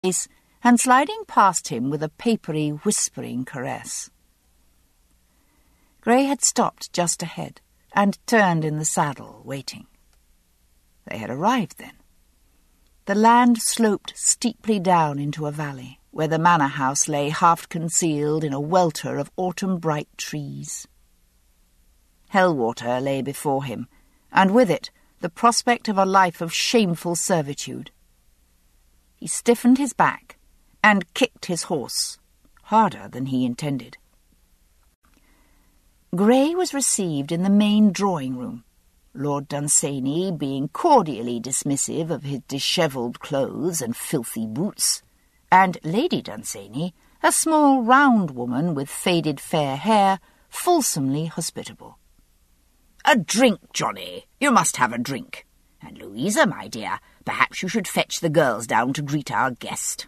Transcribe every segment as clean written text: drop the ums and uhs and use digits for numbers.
face and sliding past him with a papery, whispering caress. Grey had stopped just ahead and turned in the saddle, waiting. They had arrived then. The land sloped steeply down into a valley, where the manor house lay half-concealed in a welter of autumn-bright trees. Hellwater lay before him, and with it the prospect of a life of shameful servitude. He stiffened his back and kicked his horse, harder than he intended. Grey was received in the main drawing-room, Lord Dunsany being cordially dismissive of his dishevelled clothes and filthy boots, and Lady Dunsany, a small round woman with faded fair hair, fulsomely hospitable. "A drink, Johnny. You must have a drink. And Louisa, my dear, perhaps you should fetch the girls down to greet our guest."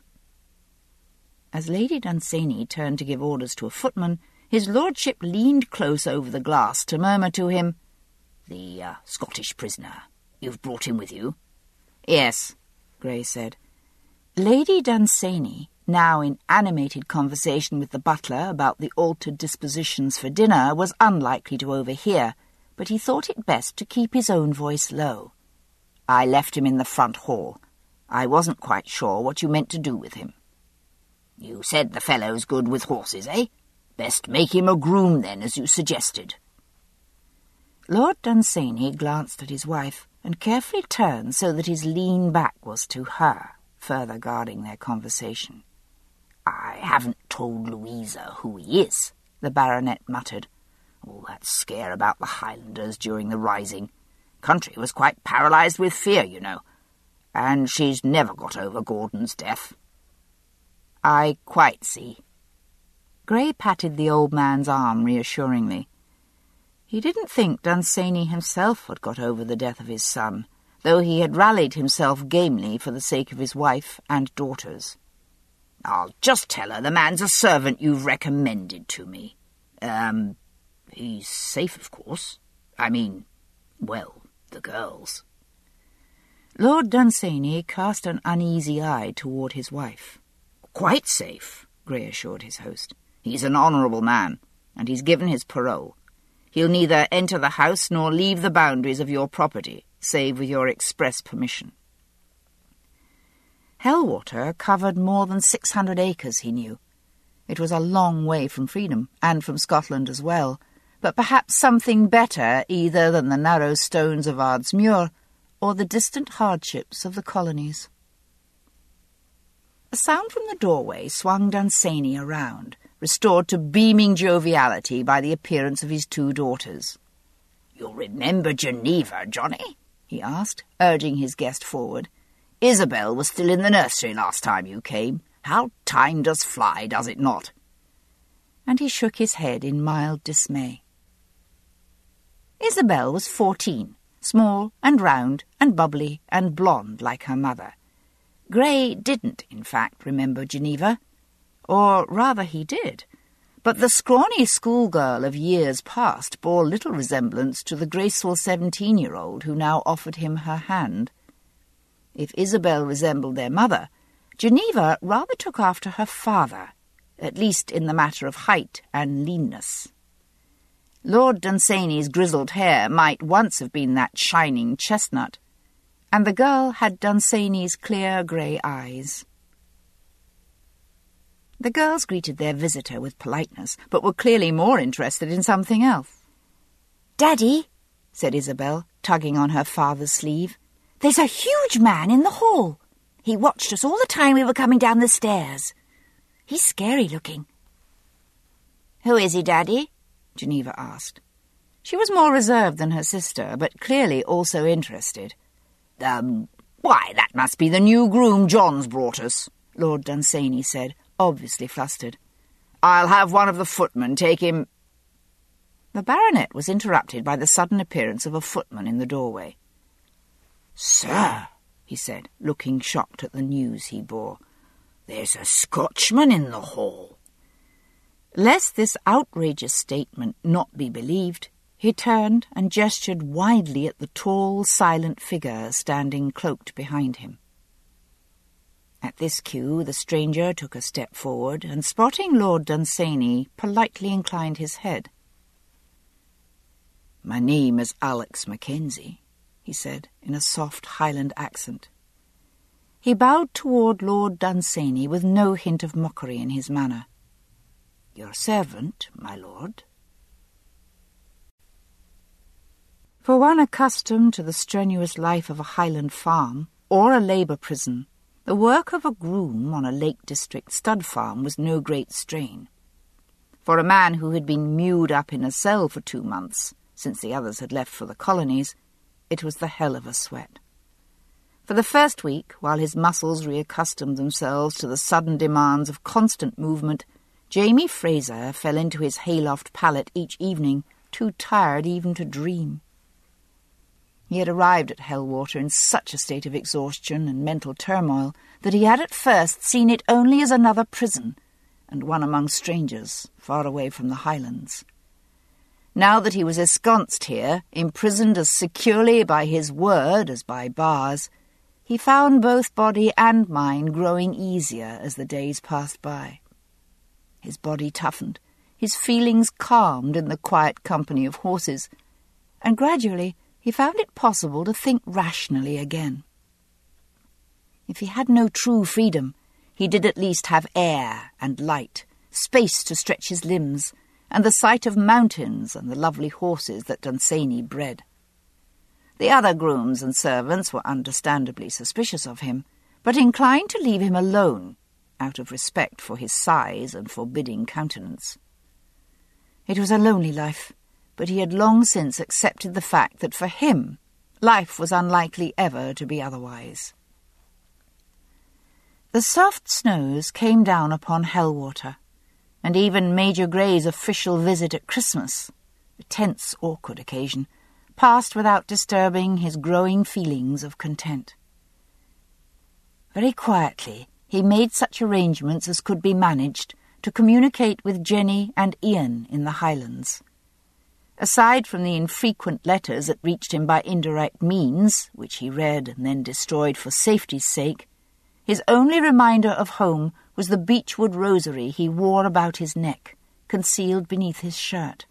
As Lady Dunsany turned to give orders to a footman, his lordship leaned close over the glass to murmur to him, "The Scottish prisoner. You've brought him with you?" "Yes," Grey said. Lady Dunsany, now in animated conversation with the butler about the altered dispositions for dinner, was unlikely to overhear, but he thought it best to keep his own voice low. "I left him in the front hall. I wasn't quite sure what you meant to do with him." "You said the fellow's good with horses, eh? Best make him a groom, then, as you suggested." Lord Dunsany glanced at his wife and carefully turned so that his lean back was to her, further guarding their conversation. "I haven't told Louisa who he is," the baronet muttered. "All that scare about the Highlanders during the Rising. Country was quite paralysed with fear, you know. And she's never got over Gordon's death." "I quite see." Grey patted the old man's arm reassuringly. He didn't think Dunsany himself had got over the death of his son, though he had rallied himself gamely for the sake of his wife and daughters. "I'll just tell her the man's a servant you've recommended to me. He's safe, of course. I mean, well, the girls." Lord Dunsany cast an uneasy eye toward his wife. "Quite safe," Grey assured his host. "He's an honourable man, and he's given his parole. He'll neither enter the house nor leave the boundaries of your property, save with your express permission." Hellwater covered more than 600 acres, he knew. It was a long way from freedom, and from Scotland as well, but perhaps something better either than the narrow stones of Ardsmuir or the distant hardships of the colonies. A sound from the doorway swung Dunsany around, restored to beaming joviality by the appearance of his two daughters. "You'll remember Geneva, Johnny?" he asked, urging his guest forward. "Isabel was still in the nursery last time you came. How time does fly, does it not?" And he shook his head in mild dismay. Isabel was 14, small and round and bubbly and blonde like her mother. Grey didn't, in fact, remember Geneva. Or rather he did, but the scrawny schoolgirl of years past bore little resemblance to the graceful 17-year-old who now offered him her hand. If Isabel resembled their mother, Geneva rather took after her father, at least in the matter of height and leanness. Lord Dunsany's grizzled hair might once have been that shining chestnut, and the girl had Dunsany's clear grey eyes. The girls greeted their visitor with politeness, but were clearly more interested in something else. "Daddy," said Isabel, tugging on her father's sleeve, "there's a huge man in the hall. He watched us all the time we were coming down the stairs. He's scary-looking." "Who is he, Daddy?" Geneva asked. She was more reserved than her sister, but clearly also interested. Why, that must be the new groom John's brought us," Lord Dunsany said, obviously flustered. "I'll have one of the footmen take him—" The baronet was interrupted by the sudden appearance of a footman in the doorway. "Sir," he said, looking shocked at the news he bore, "there's a Scotchman in the hall." Lest this outrageous statement not be believed, he turned and gestured widely at the tall, silent figure standing cloaked behind him. At this cue, the stranger took a step forward, and spotting Lord Dunsany, politely inclined his head. "My name is Alex Mackenzie," he said, in a soft Highland accent. He bowed toward Lord Dunsany with no hint of mockery in his manner. "Your servant, my lord." For one accustomed to the strenuous life of a Highland farm or a labour prison, the work of a groom on a Lake District stud farm was no great strain. For a man who had been mewed up in a cell for 2 months, since the others had left for the colonies, it was the hell of a sweat. For the first week, while his muscles reaccustomed themselves to the sudden demands of constant movement, Jamie Fraser fell into his hayloft pallet each evening, too tired even to dream. He had arrived at Hellwater in such a state of exhaustion and mental turmoil that he had at first seen it only as another prison, and one among strangers, far away from the Highlands. Now that he was ensconced here, imprisoned as securely by his word as by bars, he found both body and mind growing easier as the days passed by. His body toughened, his feelings calmed in the quiet company of horses, and gradually he found it possible to think rationally again. If he had no true freedom, he did at least have air and light, space to stretch his limbs, and the sight of mountains and the lovely horses that Dunsany bred. The other grooms and servants were understandably suspicious of him, but inclined to leave him alone, out of respect for his size and forbidding countenance. It was a lonely life, but he had long since accepted the fact that for him life was unlikely ever to be otherwise. The soft snows came down upon Hellwater, and even Major Grey's official visit at Christmas, a tense, awkward occasion, passed without disturbing his growing feelings of content. Very quietly he made such arrangements as could be managed to communicate with Jenny and Ian in the Highlands. Aside from the infrequent letters that reached him by indirect means, which he read and then destroyed for safety's sake, his only reminder of home was the beechwood rosary he wore about his neck, concealed beneath his shirt.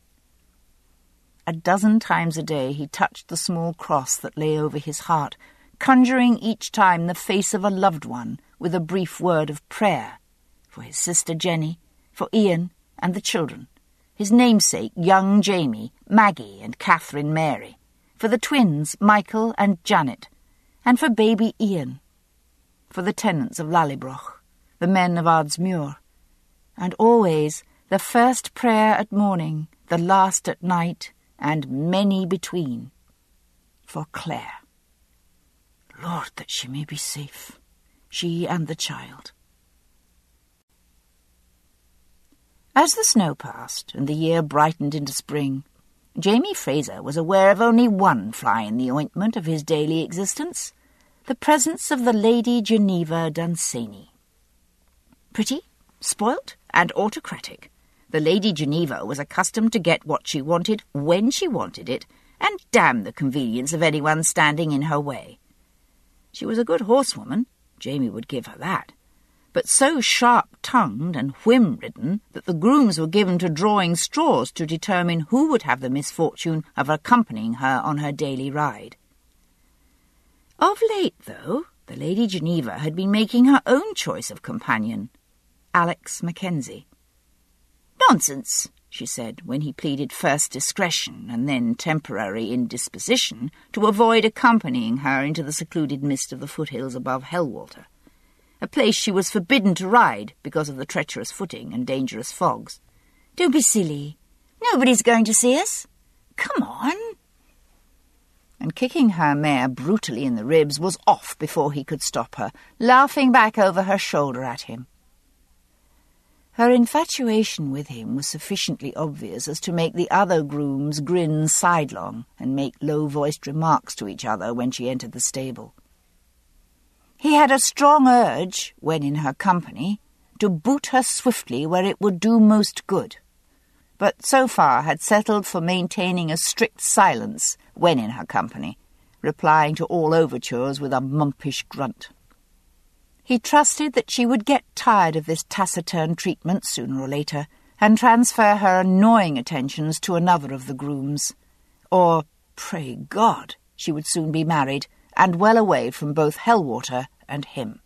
12 times a day he touched the small cross that lay over his heart, conjuring each time the face of a loved one with a brief word of prayer, for his sister Jenny, for Ian and the children, his namesake young Jamie, Maggie and Catherine Mary, for the twins Michael and Janet, and for baby Ian, for the tenants of Lallybroch, the men of Ardsmuir, and always the first prayer at morning, the last at night, and many between, for Claire. Lord, that she may be safe, she and the child. As the snow passed and the year brightened into spring, Jamie Fraser was aware of only one fly in the ointment of his daily existence, the presence of the Lady Geneva Dunsany. Pretty, spoilt, and autocratic, the Lady Geneva was accustomed to get what she wanted when she wanted it, and damn the convenience of anyone standing in her way. She was a good horsewoman, Jamie would give her that, but so sharp-tongued and whim-ridden that the grooms were given to drawing straws to determine who would have the misfortune of accompanying her on her daily ride. Of late, though, the Lady Geneva had been making her own choice of companion, Alex Mackenzie. "Nonsense," she said, when he pleaded first discretion and then temporary indisposition to avoid accompanying her into the secluded mist of the foothills above Hellwater, a place she was forbidden to ride because of the treacherous footing and dangerous fogs. "Don't be silly. Nobody's going to see us. Come on." And kicking her mare brutally in the ribs, was off before he could stop her, laughing back over her shoulder at him. Her infatuation with him was sufficiently obvious as to make the other grooms grin sidelong and make low-voiced remarks to each other when she entered the stable. He had a strong urge, when in her company, to boot her swiftly where it would do most good, but so far had settled for maintaining a strict silence when in her company, replying to all overtures with a mumpish grunt. He trusted that she would get tired of this taciturn treatment sooner or later and transfer her annoying attentions to another of the grooms. Or, pray God, she would soon be married and well away from both Hellwater and him.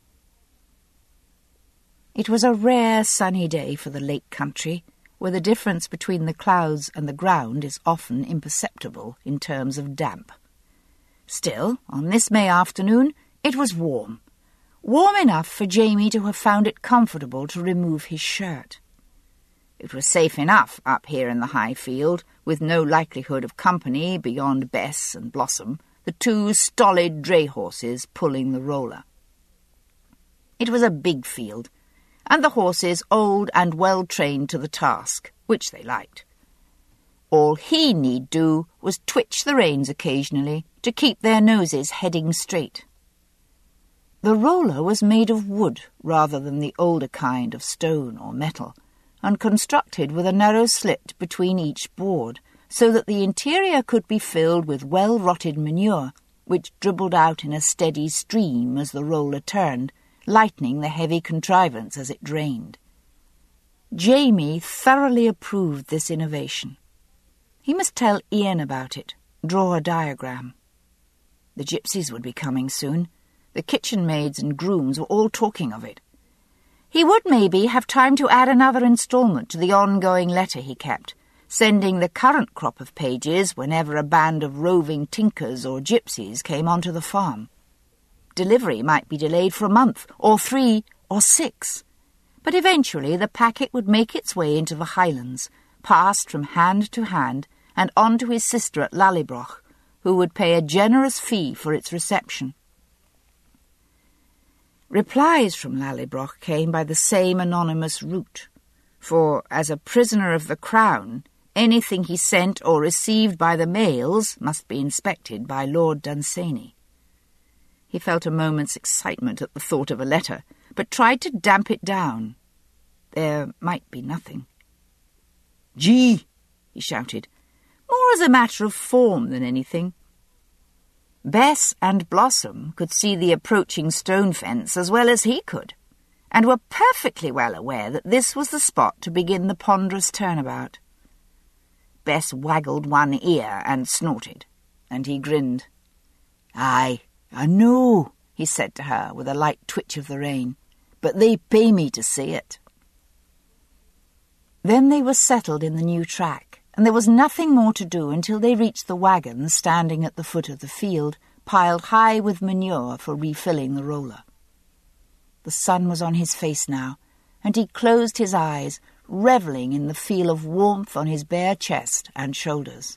It was a rare sunny day for the lake country, where the difference between the clouds and the ground is often imperceptible in terms of damp. Still, on this May afternoon, it was warm. Warm enough for Jamie to have found it comfortable to remove his shirt. It was safe enough up here in the high field, with no likelihood of company beyond Bess and Blossom, the two stolid dray horses pulling the roller. It was a big field, and the horses old and well trained to the task, which they liked. All he need do was twitch the reins occasionally to keep their noses heading straight. The roller was made of wood rather than the older kind of stone or metal, and constructed with a narrow slit between each board, so that the interior could be filled with well-rotted manure, which dribbled out in a steady stream as the roller turned, lightening the heavy contrivance as it drained. Jamie thoroughly approved this innovation. He must tell Ian about it, draw a diagram. The gypsies would be coming soon. The kitchen maids and grooms were all talking of it. He would maybe have time to add another instalment to the ongoing letter he kept, sending the current crop of pages whenever a band of roving tinkers or gypsies came onto the farm. Delivery might be delayed for a month, or 3, or 6, but eventually the packet would make its way into the Highlands, passed from hand to hand, and on to his sister at Lallybroch, who would pay a generous fee for its reception. Replies from Lallybroch came by the same anonymous route, for, as a prisoner of the Crown, anything he sent or received by the mails must be inspected by Lord Dunsany. He felt a moment's excitement at the thought of a letter, but tried to damp it down. There might be nothing. "Gee!" he shouted, more as a matter of form than anything. Bess and Blossom could see the approaching stone fence as well as he could, and were perfectly well aware that this was the spot to begin the ponderous turnabout. Bess waggled one ear and snorted, and he grinned. "Aye, I know," he said to her with a light twitch of the rein, "but they pay me to say it." Then they were settled in the new track, and there was nothing more to do until they reached the wagons standing at the foot of the field, piled high with manure for refilling the roller. The sun was on his face now, and he closed his eyes, revelling in the feel of warmth on his bare chest and shoulders.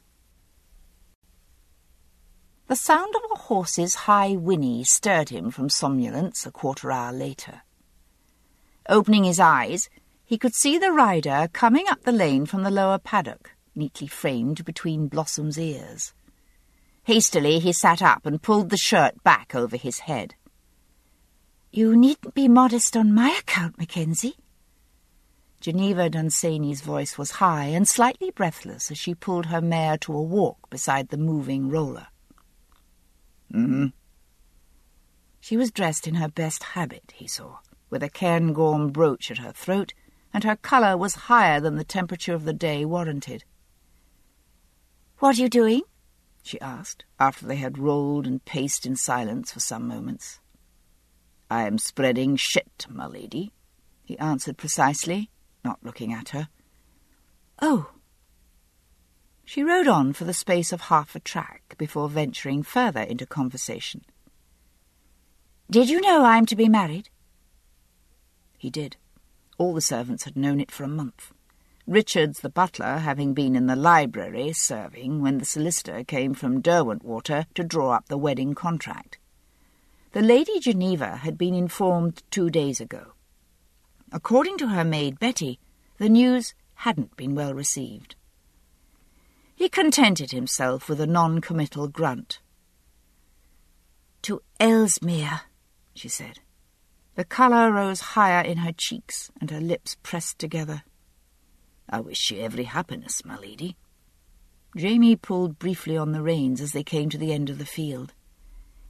The sound of a horse's high whinny stirred him from somnolence a quarter-hour later. Opening his eyes, he could see the rider coming up the lane from the lower paddock, neatly framed between Blossom's ears. Hastily he sat up and pulled the shirt back over his head. "You needn't be modest on my account, Mackenzie." Geneva Dunsany's voice was high and slightly breathless as she pulled her mare to a walk beside the moving roller. "Mm-hmm." She was dressed in her best habit, he saw, with a cairngorm brooch at her throat, and her colour was higher than the temperature of the day warranted. "What are you doing?" she asked, after they had rolled and paced in silence for some moments. "I am spreading shit, my lady," he answered precisely, not looking at her. "Oh." She rode on for the space of half a track before venturing further into conversation. "Did you know I'm to be married?" He did. All the servants had known it for a month. Richards the butler having been in the library serving when the solicitor came from Derwentwater to draw up the wedding contract. The Lady Geneva had been informed 2 days ago. According to her maid Betty, the news hadn't been well received. He contented himself with a non-committal grunt. "To Ellesmere," she said. The colour rose higher in her cheeks, and her lips pressed together. "I wish you every happiness, my lady." Jamie pulled briefly on the reins as they came to the end of the field.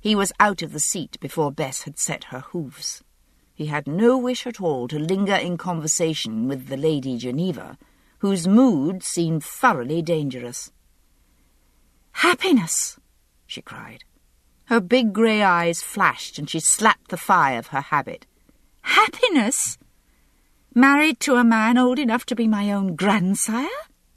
He was out of the seat before Bess had set her hoofs. He had no wish at all to linger in conversation with the Lady Geneva, whose mood seemed thoroughly dangerous. "Happiness!" she cried. Her big grey eyes flashed and she slapped the thigh of her habit. "Happiness? Married to a man old enough to be my own grandsire?"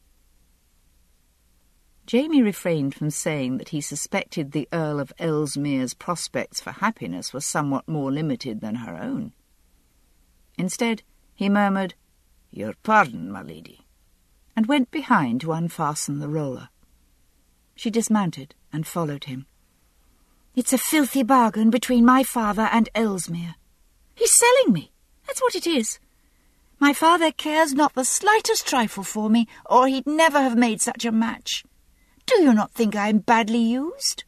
Jamie refrained from saying that he suspected the Earl of Ellesmere's prospects for happiness were somewhat more limited than her own. Instead, he murmured, "Your pardon, my lady," and went behind to unfasten the roller. She dismounted and followed him. "It's a filthy bargain between my father and Ellesmere. He's selling me, that's what it is. My father cares not the slightest trifle for me, or he'd never have made such a match. Do you not think I'm badly used?"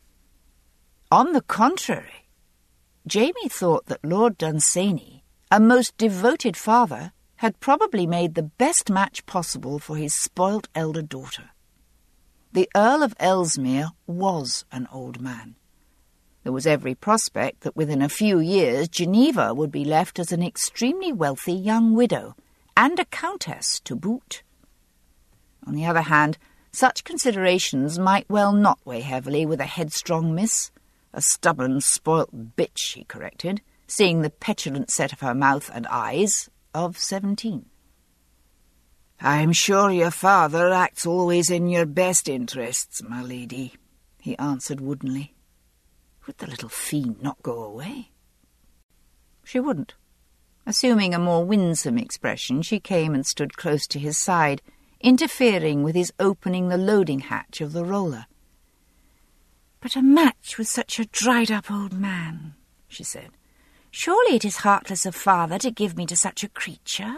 On the contrary, Jamie thought that Lord Dunsany, a most devoted father, had probably made the best match possible for his spoilt elder daughter. The Earl of Ellesmere was an old man. There was every prospect that within a few years Geneva would be left as an extremely wealthy young widow, and a countess to boot. On the other hand, such considerations might well not weigh heavily with a headstrong miss, a stubborn, spoilt bitch, he corrected, seeing the petulant set of her mouth and eyes, of 17. "I'm sure your father acts always in your best interests, my lady," he answered woodenly. Would the little fiend not go away? She wouldn't. Assuming a more winsome expression, she came and stood close to his side, interfering with his opening the loading hatch of the roller. "But a match with such a dried-up old man," she said. "Surely it is heartless of father to give me to such a creature?"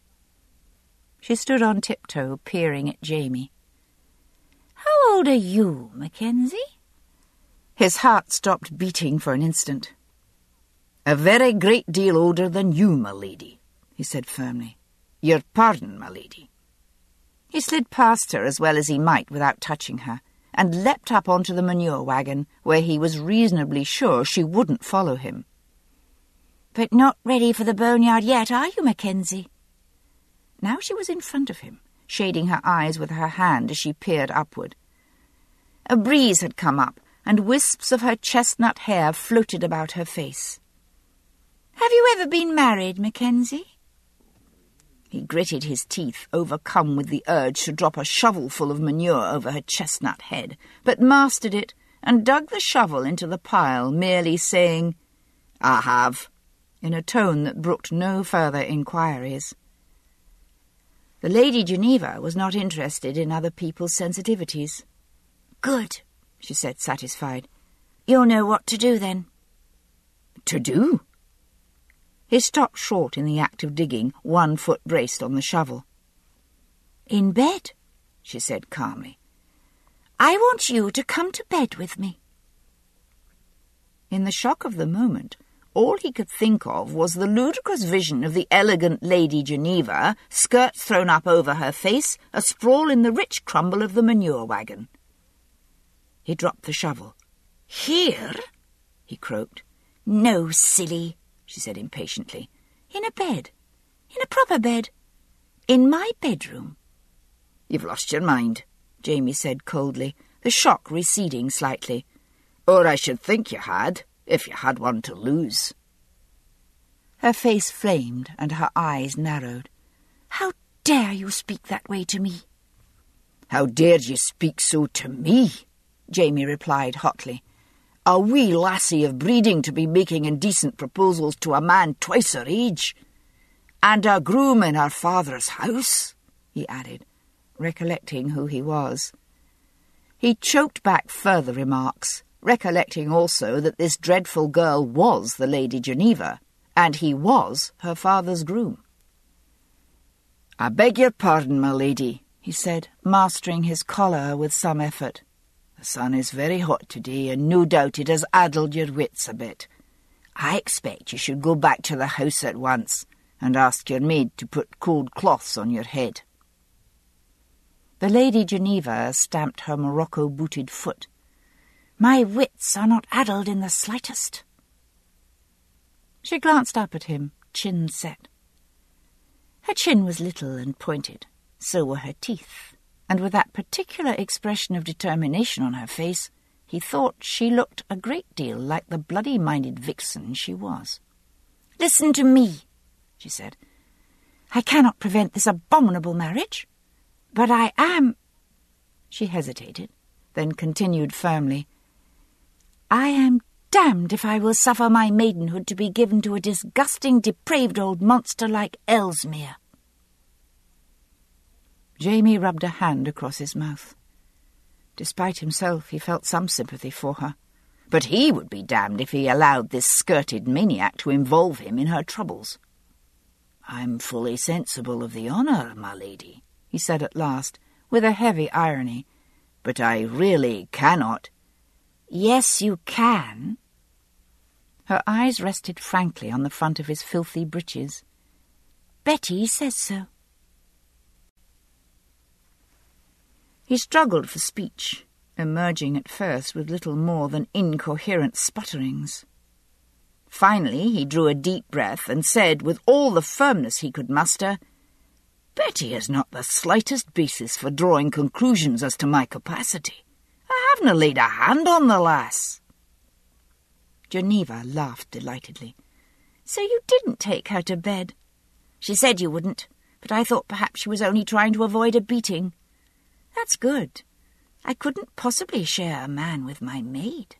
She stood on tiptoe, peering at Jamie. "How old are you, Mackenzie?" His heart stopped beating for an instant. "A very great deal older than you, my lady," he said firmly. "Your pardon, my lady." He slid past her as well as he might without touching her, and leapt up onto the manure wagon, where he was reasonably sure she wouldn't follow him. "But not ready for the boneyard yet, are you, Mackenzie?" Now she was in front of him, shading her eyes with her hand as she peered upward. A breeze had come up, and wisps of her chestnut hair floated about her face. "Have you ever been married, Mackenzie?" He gritted his teeth, overcome with the urge to drop a shovelful of manure over her chestnut head, but mastered it and dug the shovel into the pile, merely saying, "I have," in a tone that brooked no further inquiries. The Lady Geneva was not interested in other people's sensitivities. "Good," she said, satisfied. "You'll know what to do, then." "To do?" He stopped short in the act of digging, one foot braced on the shovel. "In bed," she said calmly. "I want you to come to bed with me." In the shock of the moment, all he could think of was the ludicrous vision of the elegant Lady Geneva, skirts thrown up over her face, asprawl in the rich crumble of the manure wagon. He dropped the shovel. "Here?" he croaked. "No, silly," she said impatiently. "In a bed. In a proper bed. In my bedroom." "You've lost your mind," Jamie said coldly, the shock receding slightly. "Or I should think you had, if you had one to lose." Her face flamed and her eyes narrowed. "How dare you speak that way to me?" "How dared you speak so to me?" Jamie replied hotly. "A wee lassie of breeding to be making indecent proposals to a man twice her age. And a groom in her father's house," he added, recollecting who he was. He choked back further remarks, recollecting also that this dreadful girl was the Lady Geneva, and he was her father's groom. "I beg your pardon, my lady," he said, mastering his choler with some effort. "The sun is very hot today, and no doubt it has addled your wits a bit. I expect you should go back to the house at once, and ask your maid to put cold cloths on your head." The Lady Geneva stamped her Morocco-booted foot. My wits are not addled in the slightest." She glanced up at him, chin set. Her chin was little and pointed, so were her teeth, and with that particular expression of determination on her face, he thought she looked a great deal like the bloody-minded vixen she was. "Listen to me," she said. "I cannot prevent this abominable marriage, but I am—" She hesitated, then continued firmly, "I am damned if I will suffer my maidenhood to be given to a disgusting, depraved old monster like Ellesmere." Jamie rubbed a hand across his mouth. Despite himself, he felt some sympathy for her, but he would be damned if he allowed this skirted maniac to involve him in her troubles. "I'm fully sensible of the honour, my lady," he said at last, with a heavy irony, "but I really cannot—" "Yes, you can." Her eyes rested frankly on the front of his filthy breeches. "Betty says so." He struggled for speech, emerging at first with little more than incoherent sputterings. Finally he drew a deep breath and said, with all the firmness he could muster, "Betty has not the slightest basis for drawing conclusions as to my capacity. I haven't laid a hand on the lass." Geneva laughed delightedly. "So you didn't take her to bed?" "She said you wouldn't, but I thought perhaps she was only trying to avoid a beating." "That's good. I couldn't possibly share a man with my maid."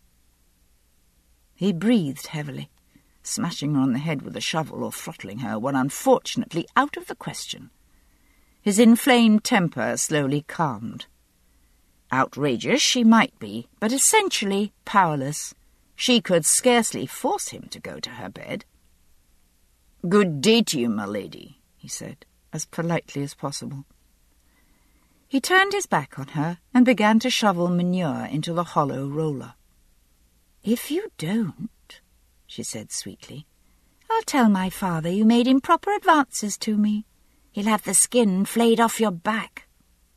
He breathed heavily. Smashing her on the head with a shovel or throttling her were unfortunately out of the question. His inflamed temper slowly calmed. Outrageous she might be, but essentially powerless. She could scarcely force him to go to her bed. "Good day to you, my lady," he said, as politely as possible. He turned his back on her and began to shovel manure into the hollow roller. "If you don't," she said sweetly, "I'll tell my father you made improper advances to me. He'll have the skin flayed off your back."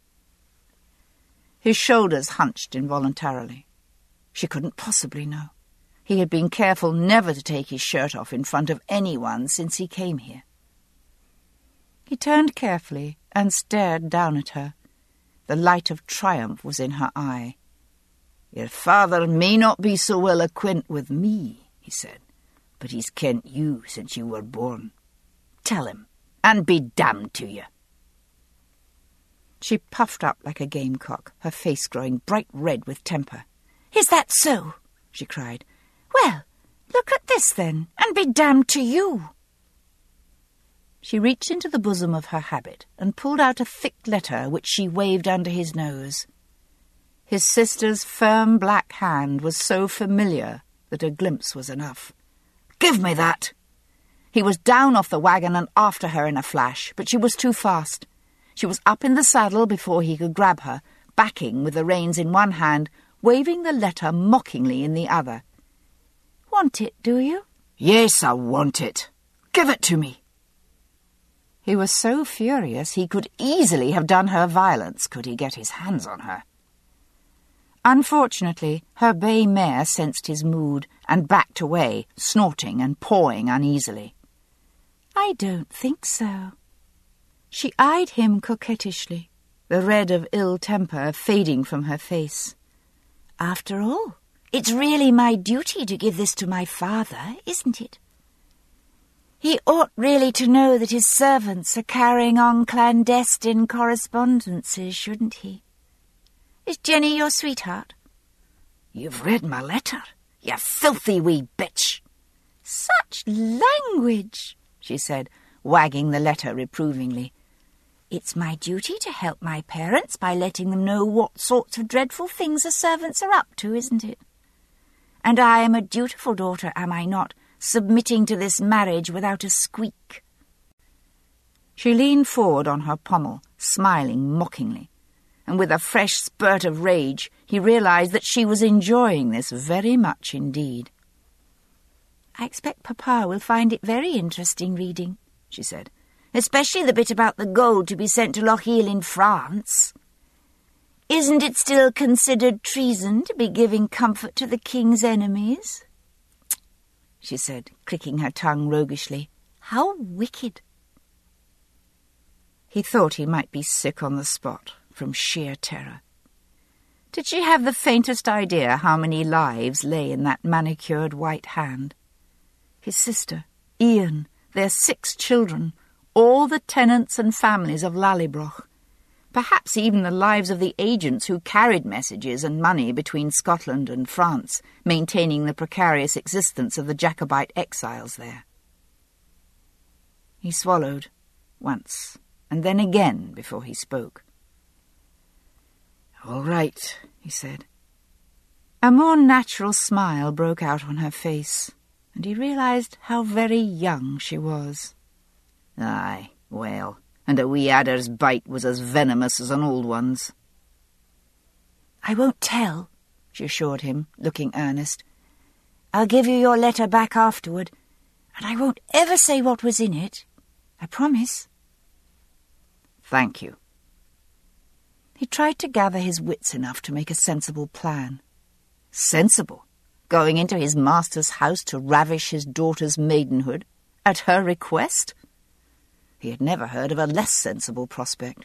His shoulders hunched involuntarily. She couldn't possibly know. He had been careful never to take his shirt off in front of anyone since he came here. He turned carefully and stared down at her. The light of triumph was in her eye. "Your father may not be so well acquaint with me," he said, "but he's kent you since you were born. Tell him, and be damned to you." She puffed up like a gamecock, her face growing bright red with temper. "Is that so?" she cried. "Well, look at this then, and be damned to you." She reached into the bosom of her habit and pulled out a thick letter which she waved under his nose. His sister's firm black hand was so familiar that a glimpse was enough. "Give me that!" He was down off the wagon and after her in a flash, but she was too fast. She was up in the saddle before he could grab her, backing with the reins in one hand, waving the letter mockingly in the other. "Want it, do you?" "Yes, I want it. Give it to me." He was so furious he could easily have done her violence could he get his hands on her. Unfortunately, her bay mare sensed his mood and backed away, snorting and pawing uneasily. "I don't think so." She eyed him coquettishly, the red of ill temper fading from her face. "After all, it's really my duty to give this to my father, isn't it? He ought really to know that his servants are carrying on clandestine correspondences, shouldn't he? Is Jenny your sweetheart?" "You've read my letter, you filthy wee bitch." "Such language," she said, wagging the letter reprovingly. "It's my duty to help my parents by letting them know what sorts of dreadful things the servants are up to, isn't it? And I am a dutiful daughter, am I not, submitting to this marriage without a squeak?" She leaned forward on her pommel, smiling mockingly, and with a fresh spurt of rage he realized that she was enjoying this very much indeed. "I expect Papa will find it very interesting reading," she said, "especially the bit about the gold to be sent to Lochiel in France." Isn't it still considered treason to be giving comfort to the king's enemies? She said, clicking her tongue roguishly. How wicked! He thought he might be sick on the spot from sheer terror. Did she have the faintest idea how many lives lay in that manicured white hand? His sister, Ian, their 6 children, all the tenants and families of Lallybroch, perhaps even the lives of the agents who carried messages and money between Scotland and France, maintaining the precarious existence of the Jacobite exiles there. He swallowed, once, and then again before he spoke. "All right," he said. A more natural smile broke out on her face, and he realized how very young she was. Aye, well, and a wee adder's bite was as venomous as an old one's. "I won't tell," she assured him, looking earnest. "I'll give you your letter back afterward, and I won't ever say what was in it. I promise." "Thank you." He tried to gather his wits enough to make a sensible plan. Sensible? Going into his master's house to ravish his daughter's maidenhood, at her request? He had never heard of a less sensible prospect.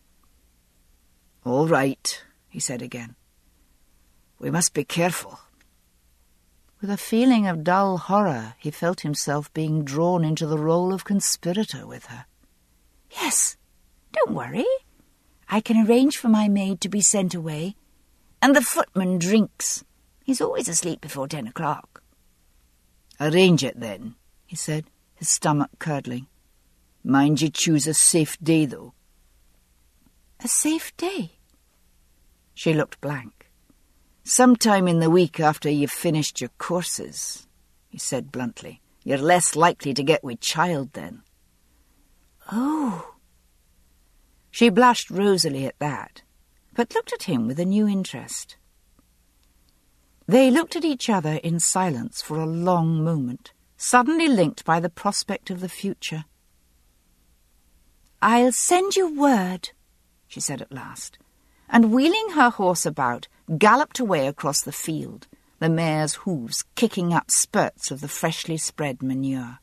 "All right," he said again. "We must be careful." With a feeling of dull horror, he felt himself being drawn into the role of conspirator with her. "Yes, don't worry. I can arrange for my maid to be sent away. And the footman drinks. He's always asleep before 10 o'clock. "Arrange it, then," he said, his stomach curdling. "Mind you choose a safe day, though." "A safe day?" She looked blank. "Sometime in the week after you've finished your courses," he said bluntly. "You're less likely to get with child then." "Oh." She blushed rosily at that, but looked at him with a new interest. They looked at each other in silence for a long moment, suddenly linked by the prospect of the future. "I'll send you word," she said at last, and wheeling her horse about, galloped away across the field, the mare's hooves kicking up spurts of the freshly spread manure.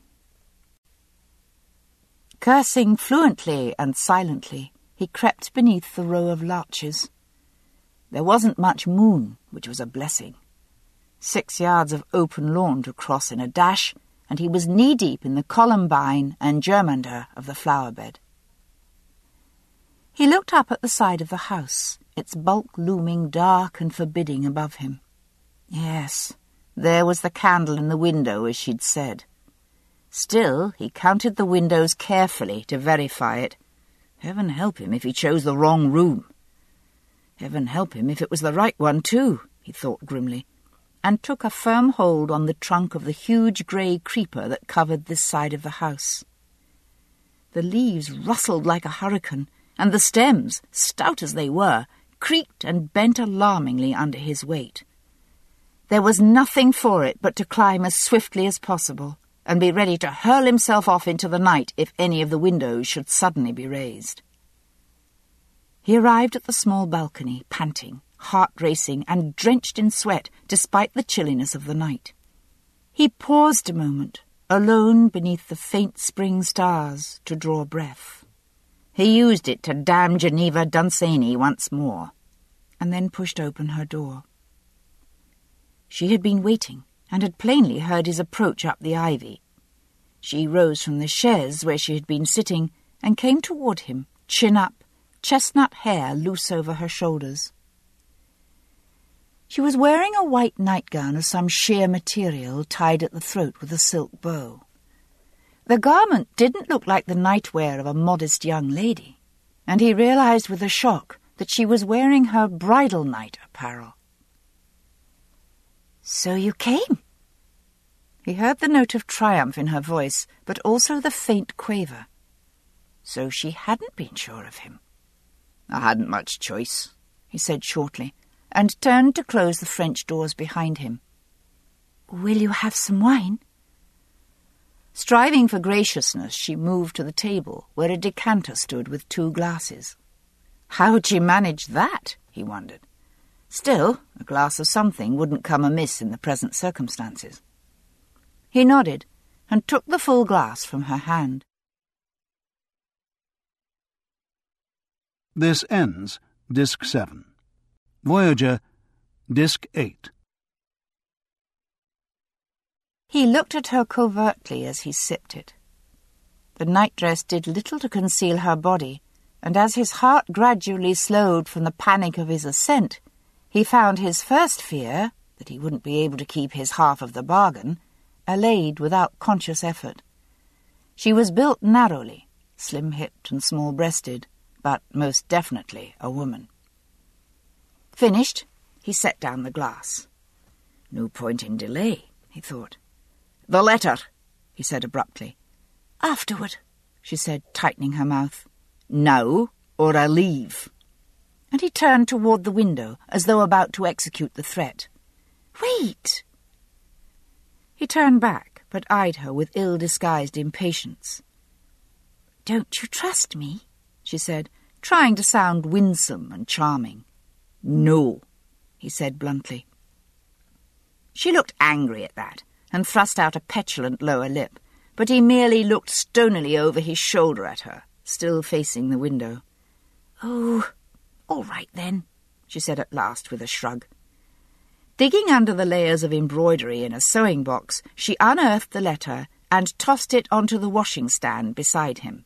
Cursing fluently and silently, he crept beneath the row of larches. There wasn't much moon, which was a blessing. 6 yards of open lawn to cross in a dash, and he was knee-deep in the columbine and germander of the flower-bed. He looked up at the side of the house, its bulk looming dark and forbidding above him. Yes, there was the candle in the window, as she'd said. Still, he counted the windows carefully to verify it. Heaven help him if he chose the wrong room. Heaven help him if it was the right one, too, he thought grimly, and took a firm hold on the trunk of the huge grey creeper that covered this side of the house. The leaves rustled like a hurricane, and the stems, stout as they were, creaked and bent alarmingly under his weight. There was nothing for it but to climb as swiftly as possible, and be ready to hurl himself off into the night if any of the windows should suddenly be raised. He arrived at the small balcony, panting, heart racing, and drenched in sweat, despite the chilliness of the night. He paused a moment, alone beneath the faint spring stars, to draw breath. He used it to damn Geneva Dunsany once more, and then pushed open her door. She had been waiting, and had plainly heard his approach up the ivy. She rose from the chaise where she had been sitting, and came toward him, chin up, chestnut hair loose over her shoulders. She was wearing a white nightgown of some sheer material tied at the throat with a silk bow. The garment didn't look like the nightwear of a modest young lady, and he realized with a shock that she was wearing her bridal night apparel. "So you came?" He heard the note of triumph in her voice, but also the faint quaver. So she hadn't been sure of him. "I hadn't much choice," he said shortly, and turned to close the French doors behind him. "Will you have some wine?" Striving for graciousness, she moved to the table, where a decanter stood with 2 glasses. How'd she manage that? He wondered. Still, a glass of something wouldn't come amiss in the present circumstances. He nodded and took the full glass from her hand. This ends Disc 7. Voyager, Disc 8. He looked at her covertly as he sipped it. The nightdress did little to conceal her body, and as his heart gradually slowed from the panic of his ascent, he found his first fear, that he wouldn't be able to keep his half of the bargain, allayed without conscious effort. She was built narrowly, slim-hipped and small-breasted, but most definitely a woman. Finished, he set down the glass. No point in delay, he thought. "The letter," he said abruptly. "Afterward," she said, tightening her mouth. "Now, or I leave." And he turned toward the window, as though about to execute the threat. "Wait!" He turned back, but eyed her with ill-disguised impatience. "Don't you trust me?" she said, trying to sound winsome and charming. "No," he said bluntly. She looked angry at that, and thrust out a petulant lower lip, but he merely looked stonily over his shoulder at her, still facing the window. "Oh, all right then," she said at last with a shrug. Digging under the layers of embroidery in a sewing box, she unearthed the letter and tossed it onto the washing stand beside him.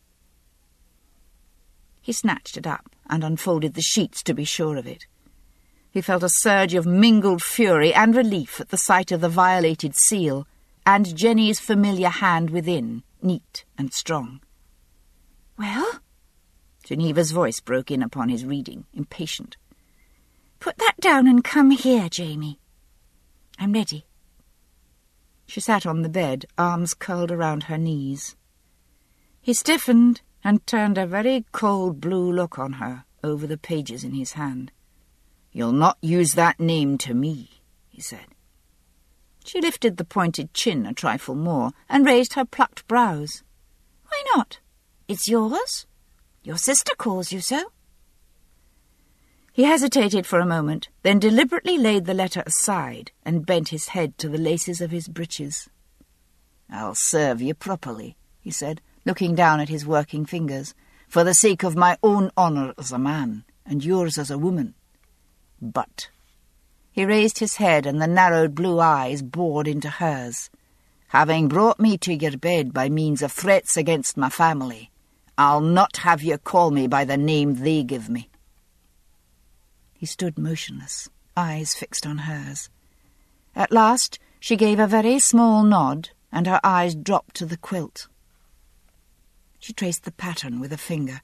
He snatched it up and unfolded the sheets to be sure of it. He felt a surge of mingled fury and relief at the sight of the violated seal and Jenny's familiar hand within, neat and strong. "Well?" Geneva's voice broke in upon his reading, impatient. "Put that down and come here, Jamie. I'm ready." She sat on the bed, arms curled around her knees. He stiffened and turned a very cold blue look on her over the pages in his hand. "You'll not use that name to me," he said. She lifted the pointed chin a trifle more and raised her plucked brows. "Why not? It's yours. Your sister calls you so." He hesitated for a moment, then deliberately laid the letter aside and bent his head to the laces of his breeches. "I'll serve you properly," he said, looking down at his working fingers, "for the sake of my own honour as a man, and yours as a woman. But—" He raised his head and the narrowed blue eyes bored into hers. "Having brought me to your bed by means of threats against my family, I'll not have you call me by the name they give me." He stood motionless, eyes fixed on hers. At last she gave a very small nod, and her eyes dropped to the quilt. She traced the pattern with a finger.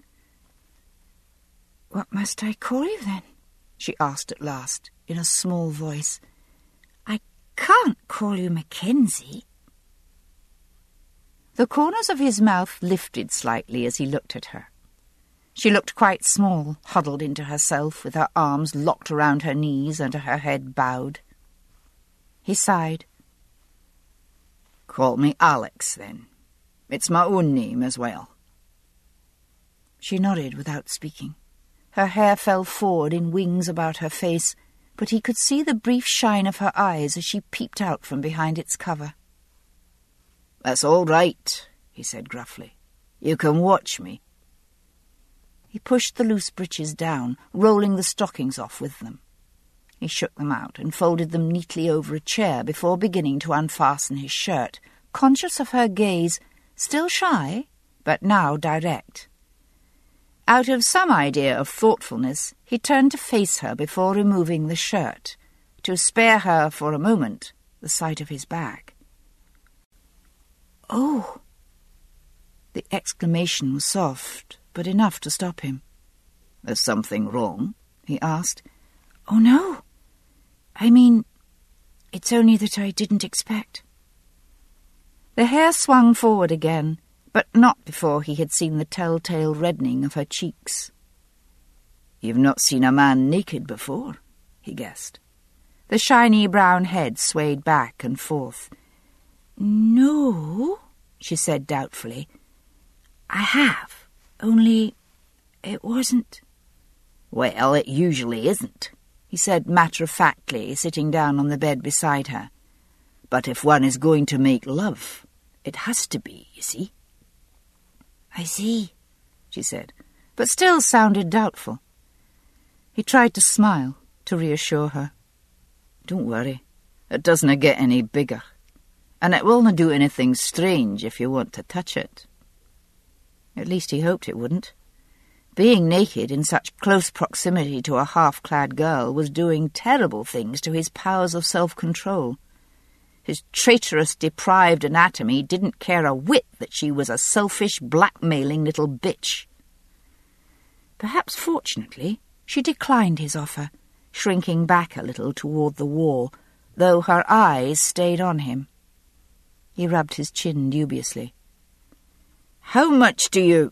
"What must I call you, then?" she asked at last, in a small voice. "I can't call you Mackenzie." The corners of his mouth lifted slightly as he looked at her. She looked quite small, huddled into herself, with her arms locked around her knees and her head bowed. He sighed. "Call me Alex, then. It's my own name as well." She nodded without speaking. Her hair fell forward in wings about her face, but he could see the brief shine of her eyes as she peeped out from behind its cover. "That's all right," he said gruffly. "You can watch me." He pushed the loose breeches down, rolling the stockings off with them. He shook them out and folded them neatly over a chair before beginning to unfasten his shirt, conscious of her gaze, still shy, but now direct. Out of some idea of thoughtfulness, he turned to face her before removing the shirt, to spare her for a moment the sight of his back. "Oh!" The exclamation was soft, but enough to stop him. "There's something wrong?" he asked. "Oh, no. I mean, it's only that I didn't expect." The hair swung forward again, but not before he had seen the telltale reddening of her cheeks. "You've not seen a man naked before," he guessed. The shiny brown head swayed back and forth. "No," she said doubtfully. "I have, only it wasn't—" Well, it usually isn't, he said matter-of-factly, sitting down on the bed beside her. But if one is going to make love, it has to be, you see. I see, she said, but still sounded doubtful. He tried to smile, to reassure her. Don't worry, it doesn't get any bigger, and it willna do anything strange if you want to touch it. At least he hoped it wouldn't. Being naked in such close proximity to a half-clad girl was doing terrible things to his powers of self-control. His traitorous, deprived anatomy didn't care a whit that she was a selfish, blackmailing little bitch. Perhaps fortunately, she declined his offer, shrinking back a little toward the wall, though her eyes stayed on him. He rubbed his chin dubiously. How much do you...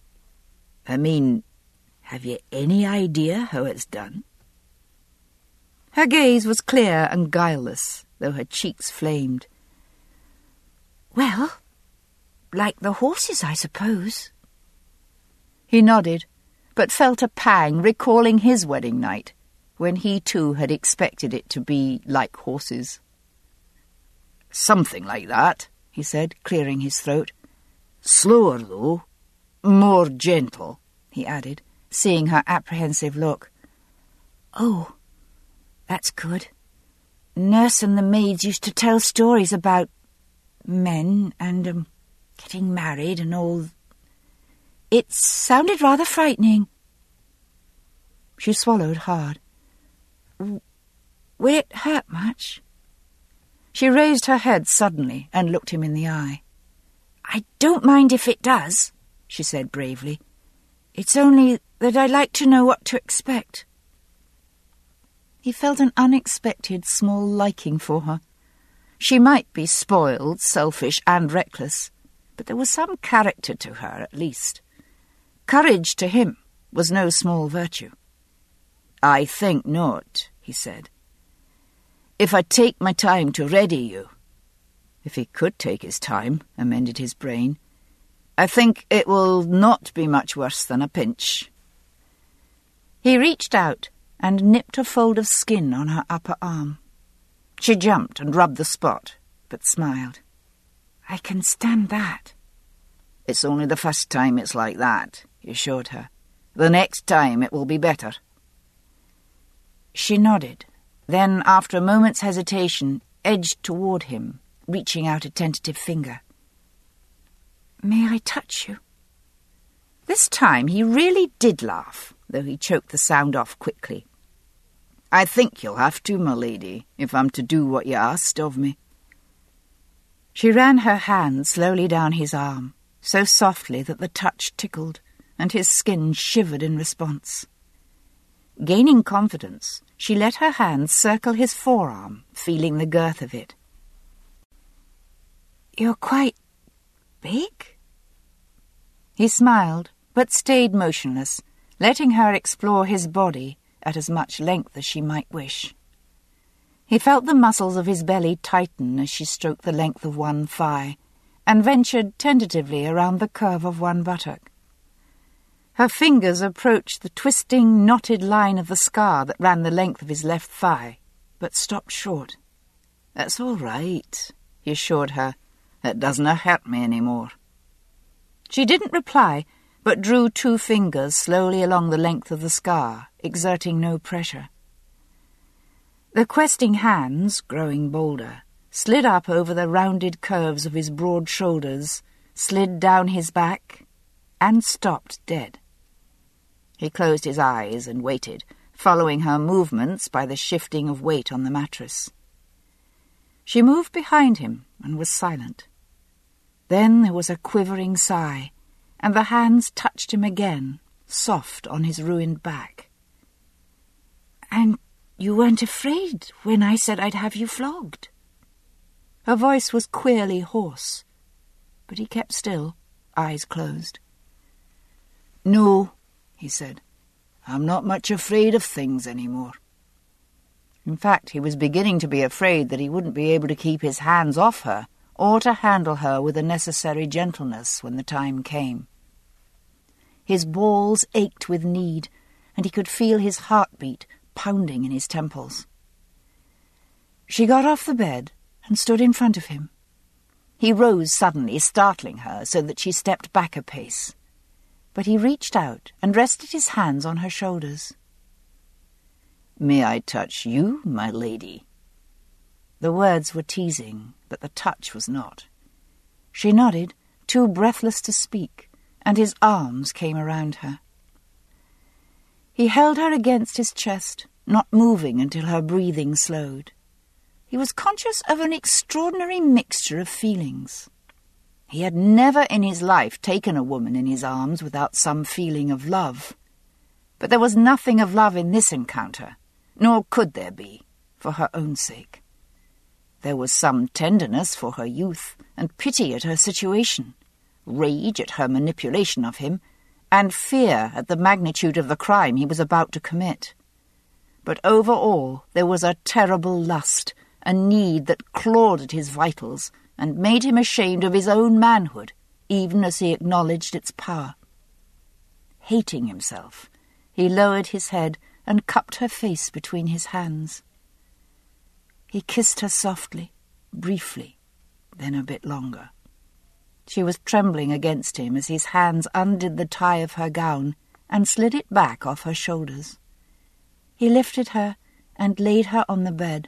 have you any idea how it's done? Her gaze was clear and guileless, though her cheeks flamed. Well, like the horses, I suppose. He nodded, but felt a pang recalling his wedding night, when he too had expected it to be like horses. Something like that, he said, clearing his throat. Slower, though. More gentle, he added, seeing her apprehensive look. Oh, that's good. Nurse and the maids used to tell stories about men and getting married and all. It sounded rather frightening. She swallowed hard. Will it hurt much? She raised her head suddenly and looked him in the eye. I don't mind if it does, she said bravely. It's only that I'd like to know what to expect. He felt an unexpected small liking for her. She might be spoiled, selfish and reckless, but there was some character to her at least. Courage to him was no small virtue. I think not, he said. If I take my time to ready you. If he could take his time, amended his brain. I think it will not be much worse than a pinch. He reached out and nipped a fold of skin on her upper arm. She jumped and rubbed the spot, but smiled. I can stand that. It's only the first time it's like that, he assured her. The next time it will be better. She nodded, then, after a moment's hesitation, edged toward him, reaching out a tentative finger. May I touch you? This time he really did laugh, though he choked the sound off quickly. I think you'll have to, my lady, if I'm to do what you asked of me. She ran her hand slowly down his arm, so softly that the touch tickled, and his skin shivered in response. Gaining confidence, she let her hand circle his forearm, feeling the girth of it. You're quite big? He smiled, but stayed motionless, letting her explore his body at as much length as she might wish. He felt the muscles of his belly tighten as she stroked the length of one thigh, and ventured tentatively around the curve of one buttock. Her fingers approached the twisting, knotted line of the scar that ran the length of his left thigh, but stopped short. That's all right, he assured her. It doesn't hurt me any more. She didn't reply, but drew 2 fingers slowly along the length of the scar, exerting no pressure. The questing hands, growing bolder, slid up over the rounded curves of his broad shoulders, slid down his back, and stopped dead. He closed his eyes and waited, following her movements by the shifting of weight on the mattress. She moved behind him and was silent. Then there was a quivering sigh, and the hands touched him again, soft on his ruined back. And you weren't afraid when I said I'd have you flogged? Her voice was queerly hoarse, but he kept still, eyes closed. No, he said. I'm not much afraid of things anymore. In fact, he was beginning to be afraid that he wouldn't be able to keep his hands off her or to handle her with the necessary gentleness when the time came. His balls ached with need, and he could feel his heartbeat pounding in his temples. She got off the bed and stood in front of him. He rose suddenly, startling her so that she stepped back a pace. But he reached out and rested his hands on her shoulders. "May I touch you, my lady?" The words were teasing, but the touch was not. She nodded, too breathless to speak, and his arms came around her. He held her against his chest, not moving until her breathing slowed. He was conscious of an extraordinary mixture of feelings. He had never in his life taken a woman in his arms without some feeling of love. But there was nothing of love in this encounter, nor could there be, for her own sake. There was some tenderness for her youth and pity at her situation, rage at her manipulation of him, and fear at the magnitude of the crime he was about to commit. But over all there was a terrible lust, a need that clawed at his vitals and made him ashamed of his own manhood, even as he acknowledged its power. Hating himself, he lowered his head and cupped her face between his hands. He kissed her softly, briefly, then a bit longer. She was trembling against him as his hands undid the tie of her gown and slid it back off her shoulders. He lifted her and laid her on the bed.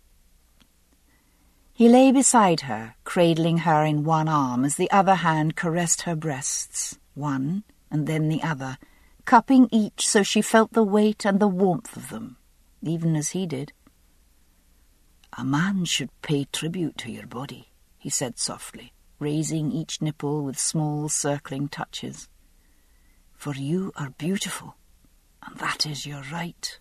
He lay beside her, cradling her in one arm as the other hand caressed her breasts, one and then the other, cupping each so she felt the weight and the warmth of them, even as he did. "A man should pay tribute to your body," he said softly, raising each nipple with small circling touches. "For you are beautiful, and that is your right."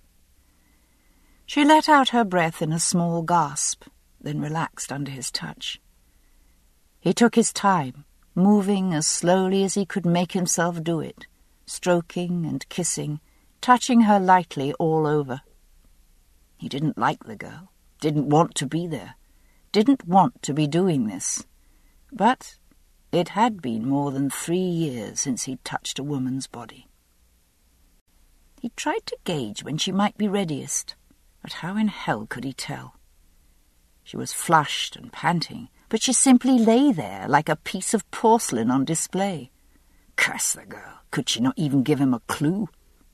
She let out her breath in a small gasp, then relaxed under his touch. He took his time, moving as slowly as he could make himself do it, stroking and kissing, touching her lightly all over. He didn't like the girl, didn't want to be there, didn't want to be doing this. But it had been more than 3 years since he'd touched a woman's body. He tried to gauge when she might be readiest, but how in hell could he tell? She was flushed and panting, but she simply lay there like a piece of porcelain on display. Curse the girl, could she not even give him a clue?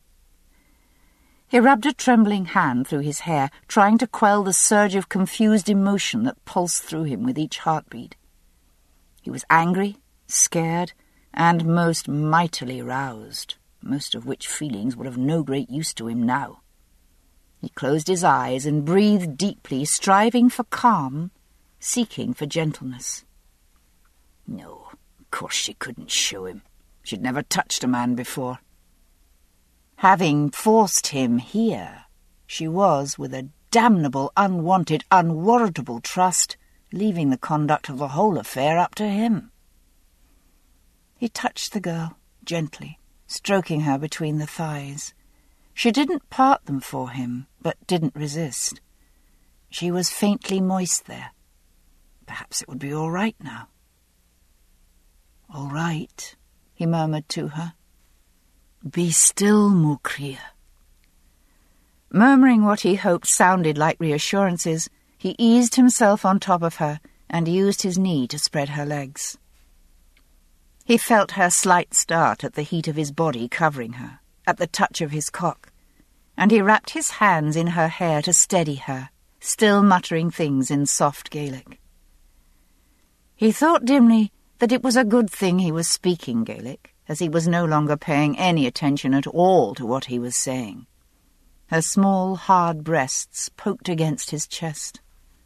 He rubbed a trembling hand through his hair, trying to quell the surge of confused emotion that pulsed through him with each heartbeat. He was angry, scared, and most mightily roused, most of which feelings were of no great use to him now. He closed his eyes and breathed deeply, striving for calm, seeking for gentleness. No, of course she couldn't show him. She'd never touched a man before. Having forced him here, she was, with a damnable, unwanted, unwarrantable trust, leaving the conduct of the whole affair up to him. He touched the girl, gently, stroking her between the thighs. She didn't part them for him, but didn't resist. She was faintly moist there. Perhaps it would be all right now. "All right," he murmured to her. "Be still, Mukria." Murmuring what he hoped sounded like reassurances, he eased himself on top of her and used his knee to spread her legs. He felt her slight start at the heat of his body covering her, at the touch of his cock, and he wrapped his hands in her hair to steady her, still muttering things in soft Gaelic. He thought dimly that it was a good thing he was speaking Gaelic, as he was no longer paying any attention at all to what he was saying. Her small, hard breasts poked against his chest.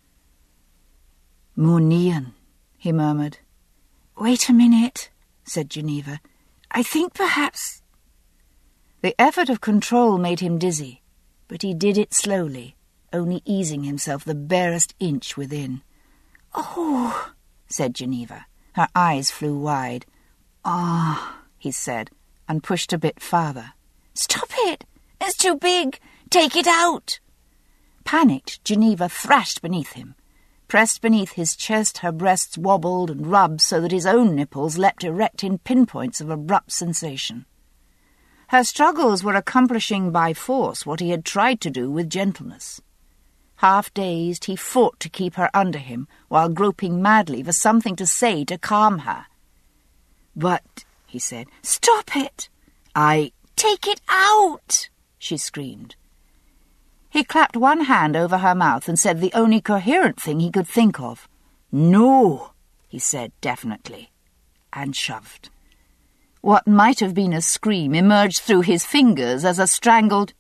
"Munian," he murmured. "Wait a minute," said Geneva. "I think perhaps—" The effort of control made him dizzy, but he did it slowly, only easing himself the barest inch within. "Oh," said Geneva. Her eyes flew wide. "Ah," he said, and pushed a bit farther. "Stop it! It's too big! Take it out!" Panicked, Geneva thrashed beneath him. Pressed beneath his chest, her breasts wobbled and rubbed so that his own nipples leapt erect in pinpoints of abrupt sensation. Her struggles were accomplishing by force what he had tried to do with gentleness. Half-dazed, he fought to keep her under him, while groping madly for something to say to calm her. "But," he said, "stop it! Take it out!" she screamed. He clapped one hand over her mouth and said the only coherent thing he could think of. "No," he said definitely, and shoved. What might have been a scream emerged through his fingers as a strangled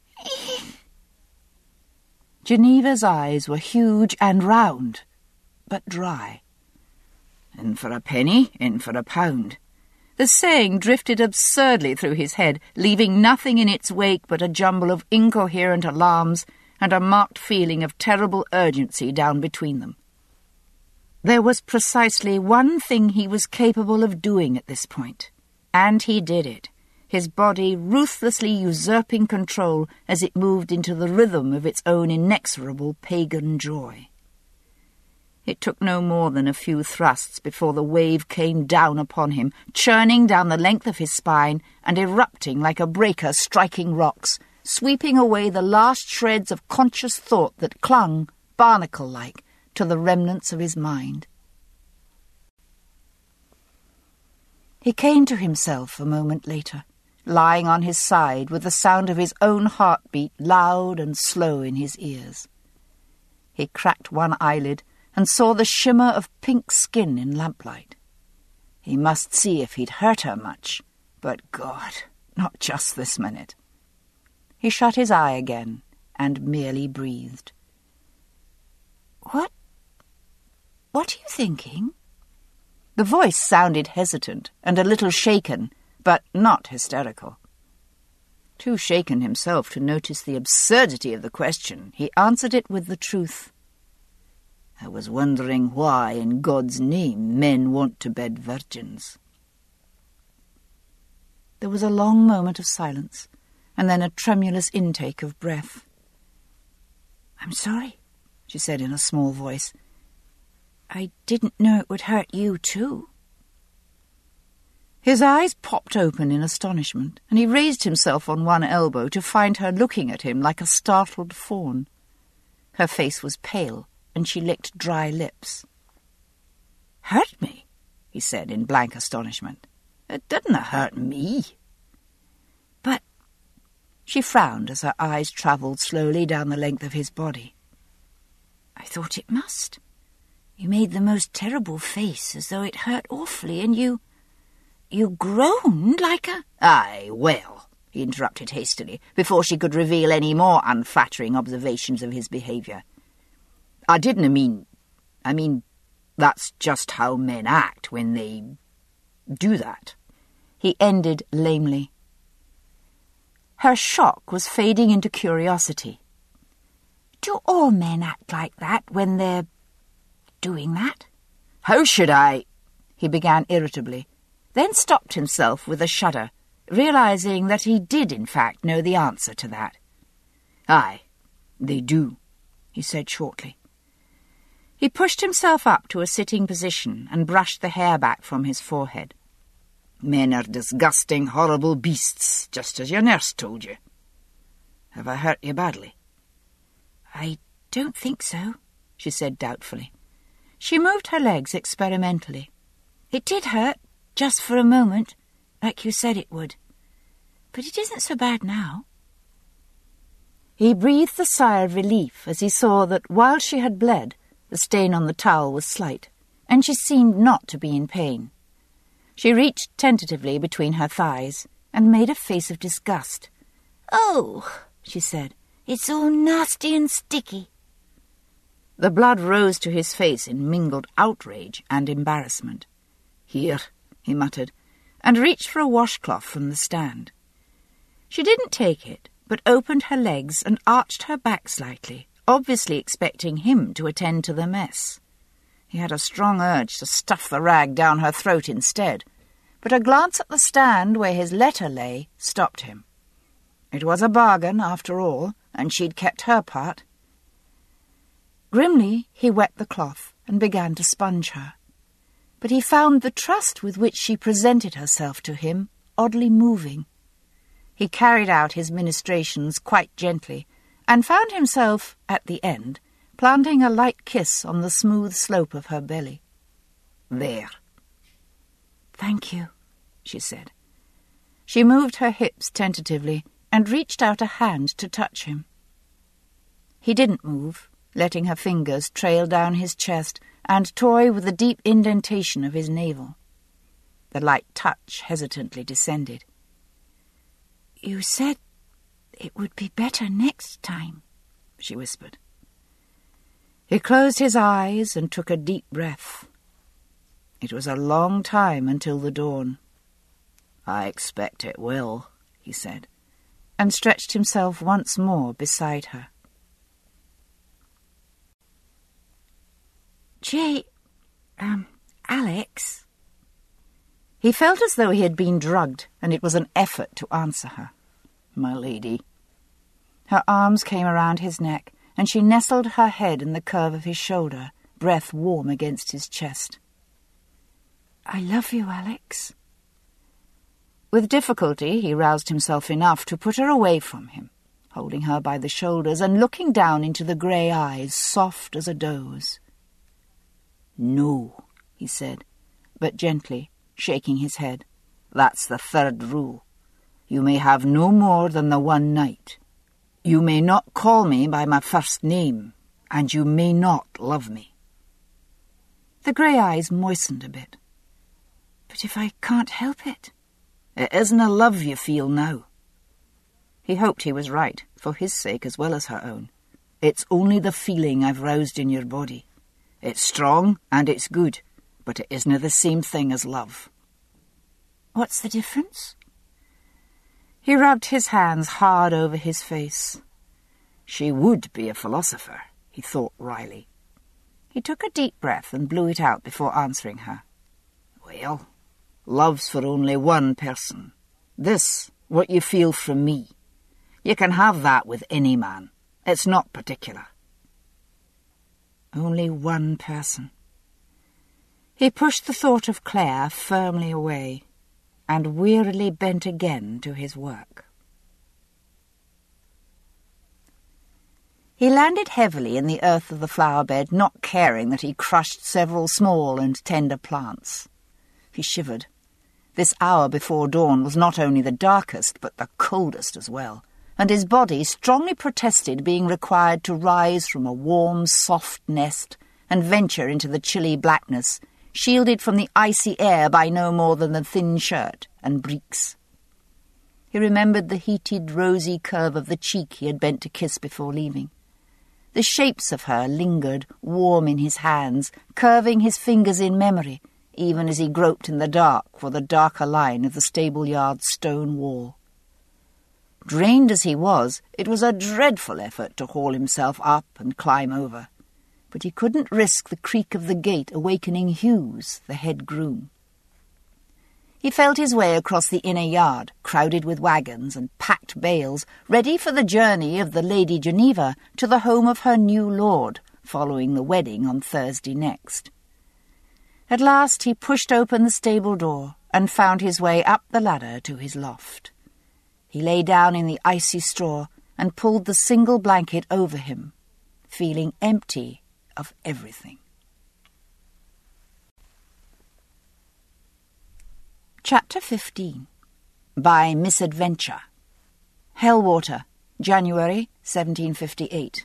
Geneva's eyes were huge and round, but dry. "In for a penny, in for a pound." The saying drifted absurdly through his head, leaving nothing in its wake but a jumble of incoherent alarms and a marked feeling of terrible urgency down between them. There was precisely one thing he was capable of doing at this point, and he did it, his body ruthlessly usurping control as it moved into the rhythm of its own inexorable pagan joy. It took no more than a few thrusts before the wave came down upon him, churning down the length of his spine and erupting like a breaker striking rocks, sweeping away the last shreds of conscious thought that clung, barnacle-like, to the remnants of his mind. He came to himself a moment later, lying on his side with the sound of his own heartbeat loud and slow in his ears. He cracked one eyelid and saw the shimmer of pink skin in lamplight. He must see if he'd hurt her much, but God, not just this minute. He shut his eye again and merely breathed. What are you thinking?" The voice sounded hesitant and a little shaken, but not hysterical. Too shaken himself to notice the absurdity of the question, he answered it with the truth. "I was wondering why, in God's name, men want to bed virgins." There was a long moment of silence, and then a tremulous intake of breath. "I'm sorry," she said in a small voice. "I didn't know it would hurt you, too." His eyes popped open in astonishment, and he raised himself on one elbow to find her looking at him like a startled fawn. Her face was pale, and she licked dry lips. "Hurt me?" he said in blank astonishment. "It didn't hurt me." "But—" She frowned as her eyes travelled slowly down the length of his body. "I thought it must. You made the most terrible face, as though it hurt awfully, and you groaned like a—" "Aye, well," he interrupted hastily, before she could reveal any more unflattering observations of his behaviour. I mean, that's just how men act when they do that." He ended lamely. Her shock was fading into curiosity. "Do all men act like that when they're doing that?" "How should I—" he began irritably, then stopped himself with a shudder, realizing that he did in fact know the answer to that. "Aye, they do," he said shortly. He pushed himself up to a sitting position and brushed the hair back from his forehead. "Men are disgusting, horrible beasts, just as your nurse told you. Have I hurt you badly?" "I don't think so," she said doubtfully. She moved her legs experimentally. "It did hurt, just for a moment, like you said it would. But it isn't so bad now." He breathed a sigh of relief as he saw that while she had bled, the stain on the towel was slight, and she seemed not to be in pain. She reached tentatively between her thighs and made a face of disgust. "Oh," she said, "it's all nasty and sticky." The blood rose to his face in mingled outrage and embarrassment. "Here," he muttered, and reached for a washcloth from the stand. She didn't take it, but opened her legs and arched her back slightly, obviously expecting him to attend to the mess. He had a strong urge to stuff the rag down her throat instead, but a glance at the stand where his letter lay stopped him. It was a bargain, after all, and she'd kept her part. Grimly, he wet the cloth and began to sponge her, but he found the trust with which she presented herself to him oddly moving. He carried out his ministrations quite gently, and found himself, at the end, planting a light kiss on the smooth slope of her belly. "There." "Thank you," she said. She moved her hips tentatively and reached out a hand to touch him. He didn't move, letting her fingers trail down his chest and toy with the deep indentation of his navel. The light touch hesitantly descended. "You said it would be better next time," she whispered. He closed his eyes and took a deep breath. It was a long time until the dawn. "I expect it will," he said, and stretched himself once more beside her. Alex." He felt as though he had been drugged, and it was an effort to answer her. "My lady." Her arms came around his neck, and she nestled her head in the curve of his shoulder, breath warm against his chest. "I love you, Alex." With difficulty he roused himself enough to put her away from him, holding her by the shoulders and looking down into the grey eyes, soft as a doe's. "No," he said, but gently, shaking his head. "That's the third rule. You may have no more than the one night. You may not call me by my first name, and you may not love me." The grey eyes moistened a bit. "But if I can't help it?" "It isn't a love you feel now." He hoped he was right, for his sake as well as her own. "It's only the feeling I've roused in your body. It's strong and it's good, but it isn't the same thing as love." "What's the difference?" He rubbed his hands hard over his face. She would be a philosopher, he thought wryly. He took a deep breath and blew it out before answering her. "Well, love's for only one person. This, what you feel from me. You can have that with any man. It's not particular." Only one person. He pushed the thought of Claire firmly away, and wearily bent again to his work. He landed heavily in the earth of the flower bed, not caring that he crushed several small and tender plants. He shivered. This hour before dawn was not only the darkest, but the coldest as well, and his body strongly protested being required to rise from a warm, soft nest and venture into the chilly blackness, shielded from the icy air by no more than the thin shirt and breeks. He remembered the heated, rosy curve of the cheek he had bent to kiss before leaving. The shapes of her lingered, warm in his hands, curving his fingers in memory, even as he groped in the dark for the darker line of the stable-yard stone wall. Drained as he was, it was a dreadful effort to haul himself up and climb over, but he couldn't risk the creak of the gate awakening Hughes, the head groom. He felt his way across the inner yard, crowded with wagons and packed bales, ready for the journey of the Lady Geneva to the home of her new lord, following the wedding on Thursday next. At last he pushed open the stable door and found his way up the ladder to his loft. He lay down in the icy straw and pulled the single blanket over him, feeling empty of everything. Chapter 15. By Misadventure. Hellwater, January 1758.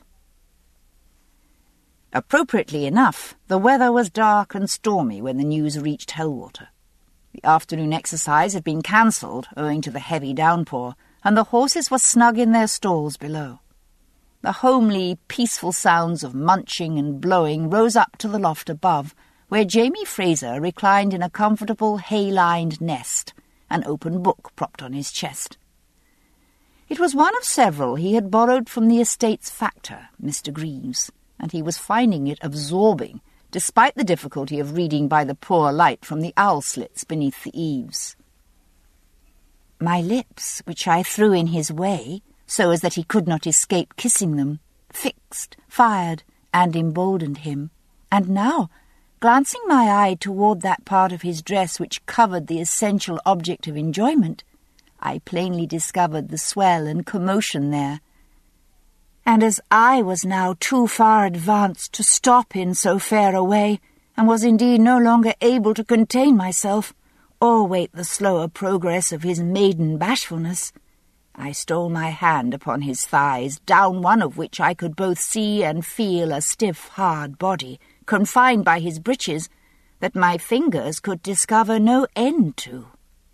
Appropriately enough, the weather was dark and stormy when the news reached Hellwater. The afternoon exercise had been cancelled owing to the heavy downpour, and the horses were snug in their stalls below. The homely, peaceful sounds of munching and blowing rose up to the loft above, where Jamie Fraser reclined in a comfortable hay-lined nest, an open book propped on his chest. It was one of several he had borrowed from the estate's factor, Mr. Greaves, and he was finding it absorbing, despite the difficulty of reading by the poor light from the owl-slits beneath the eaves. My lips, which I threw in his way, so as that he could not escape kissing them, fixed, fired, and emboldened him, and now, glancing my eye toward that part of his dress which covered the essential object of enjoyment, I plainly discovered the swell and commotion there. And as I was now too far advanced to stop in so fair a way, and was indeed no longer able to contain myself, or wait the slower progress of his maiden bashfulness, I stole my hand upon his thighs, down one of which I could both see and feel a stiff, hard body, confined by his breeches, that my fingers could discover no end to.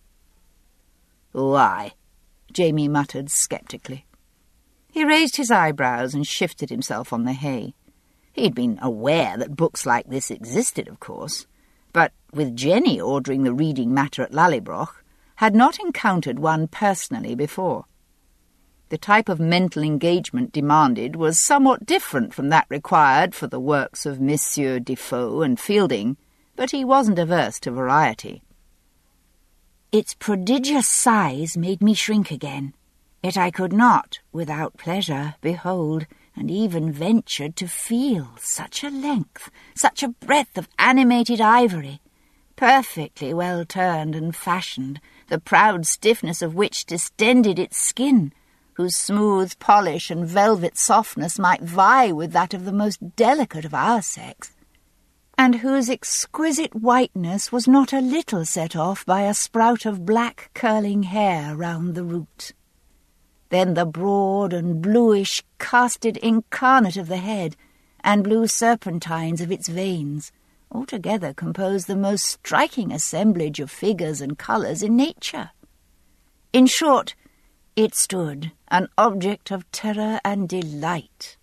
"Why?" Jamie muttered sceptically. He raised his eyebrows and shifted himself on the hay. He'd been aware that books like this existed, of course, but with Jenny ordering the reading matter at Lallybroch, had not encountered one personally before. The type of mental engagement demanded was somewhat different from that required for the works of Messieurs Defoe and Fielding, but he wasn't averse to variety. Its prodigious size made me shrink again, yet I could not, without pleasure, behold, and even ventured to feel such a length, such a breadth of animated ivory, perfectly well turned and fashioned, the proud stiffness of which distended its skin, whose smooth polish and velvet softness might vie with that of the most delicate of our sex, and whose exquisite whiteness was not a little set off by a sprout of black curling hair round the root. Then the broad and bluish casted incarnate of the head, and blue serpentines of its veins, altogether composed the most striking assemblage of figures and colours in nature. In short, it stood, an object of terror and delight.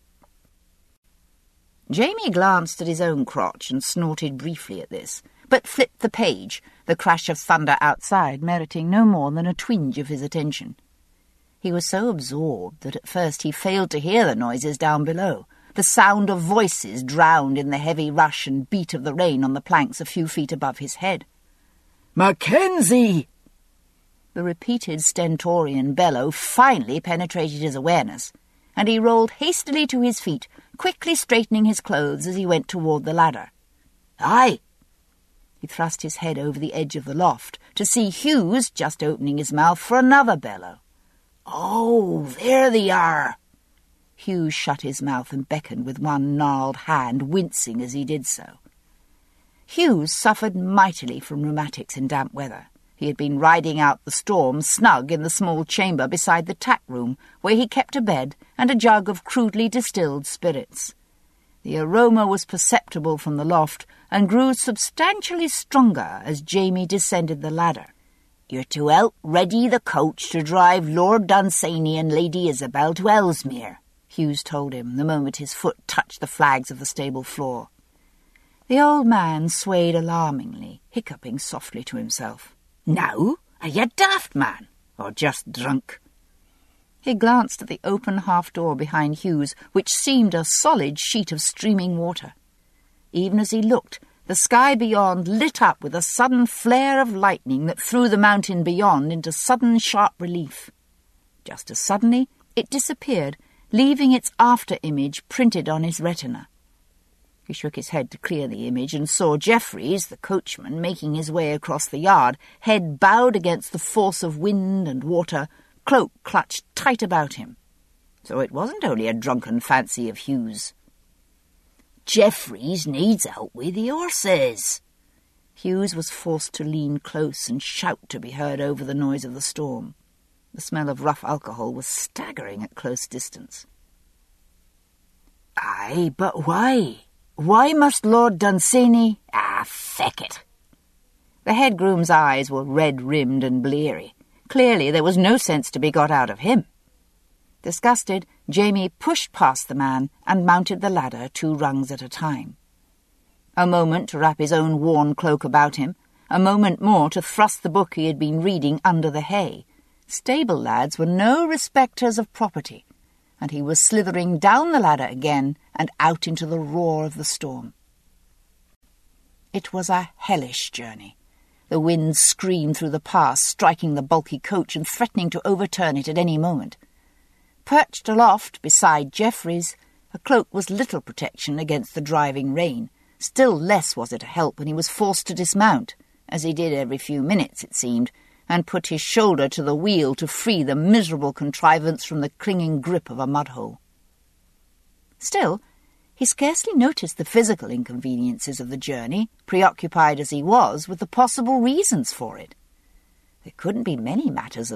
Jamie glanced at his own crotch and snorted briefly at this, but flipped the page, the crash of thunder outside meriting no more than a twinge of his attention. He was so absorbed that at first he failed to hear the noises down below, the sound of voices drowned in the heavy rush and beat of the rain on the planks a few feet above his head. "Mackenzie!" The repeated stentorian bellow finally penetrated his awareness, and he rolled hastily to his feet, quickly straightening his clothes as he went toward the ladder. "Aye!" He thrust his head over the edge of the loft to see Hughes just opening his mouth for another bellow. "Oh, there they are!" Hughes shut his mouth and beckoned with one gnarled hand, wincing as he did so. Hughes suffered mightily from rheumatics in damp weather. He had been riding out the storm snug in the small chamber beside the tack room, where he kept a bed and a jug of crudely distilled spirits. The aroma was perceptible from the loft and grew substantially stronger as Jamie descended the ladder. "You're to help ready the coach to drive Lord Dunsany and Lady Isabel to Ellesmere," Hughes told him the moment his foot touched the flags of the stable floor. The old man swayed alarmingly, hiccuping softly to himself. "Now, are you daft, man, or just drunk?" He glanced at the open half-door behind Hughes, which seemed a solid sheet of streaming water. Even as he looked, the sky beyond lit up with a sudden flare of lightning that threw the mountain beyond into sudden sharp relief. Just as suddenly, it disappeared, leaving its after-image printed on his retina. He shook his head to clear the image and saw Jeffries, the coachman, making his way across the yard, head bowed against the force of wind and water, cloak clutched tight about him. So it wasn't only a drunken fancy of Hughes. "Jeffries needs help with the horses." Hughes was forced to lean close and shout to be heard over the noise of the storm. The smell of rough alcohol was staggering at close distance. "Aye, but why? Why must Lord Dunsany—" "Ah, feck it." The head groom's eyes were red-rimmed and bleary. Clearly there was no sense to be got out of him. Disgusted, Jamie pushed past the man and mounted the ladder 2 rungs at a time. A moment to wrap his own worn cloak about him, a moment more to thrust the book he had been reading under the hay. Stable lads were no respecters of property, and he was slithering down the ladder again and out into the roar of the storm. It was a hellish journey. The wind screamed through the pass, striking the bulky coach and threatening to overturn it at any moment. Perched aloft beside Jeffries, a cloak was little protection against the driving rain. Still less was it a help when he was forced to dismount, as he did every few minutes, it seemed, and put his shoulder to the wheel to free the miserable contrivance from the clinging grip of a mud-hole. Still, he scarcely noticed the physical inconveniences of the journey, preoccupied as he was with the possible reasons for it. There couldn't be many matters of